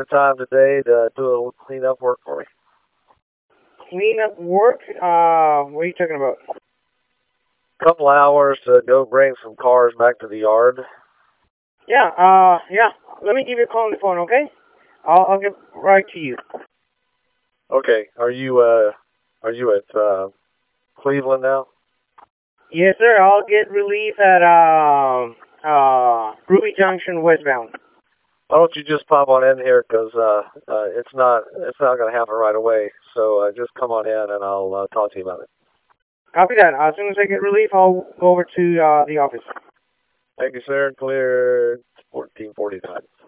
extra time today to do a little cleanup work for me? Cleanup work? What are you talking about? Couple hours to go bring some cars back to the yard. Yeah. Let me give you a call on the phone, okay? I'll get right to you. Okay. Are you at Cleveland now? Yes, sir. I'll get relief at Ruby Junction westbound. Why don't you just pop on in here? Cause it's not gonna happen right away. So just come on in and I'll talk to you about it. Copy that. As soon as I get relief, I'll go over to the office. Thank you, sir. Clear 1449.